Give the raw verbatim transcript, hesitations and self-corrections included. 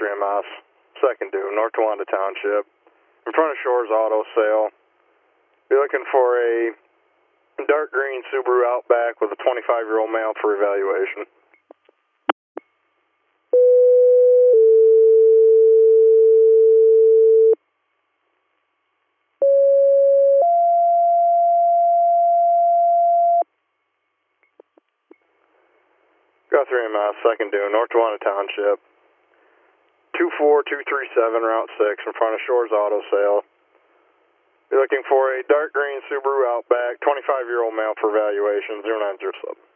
Guthrie M S, second due, North Towanda Township. In front of Shores Auto Sale. Be looking for a dark green Subaru Outback with a twenty-five-year-old male for evaluation. Guthrie M S, second due, North Towanda Township. two four two three seven, Route six, in front of Shores Auto Sale. Be looking for a dark green Subaru Outback, twenty-five-year-old male for evaluation, zero nine zero seven.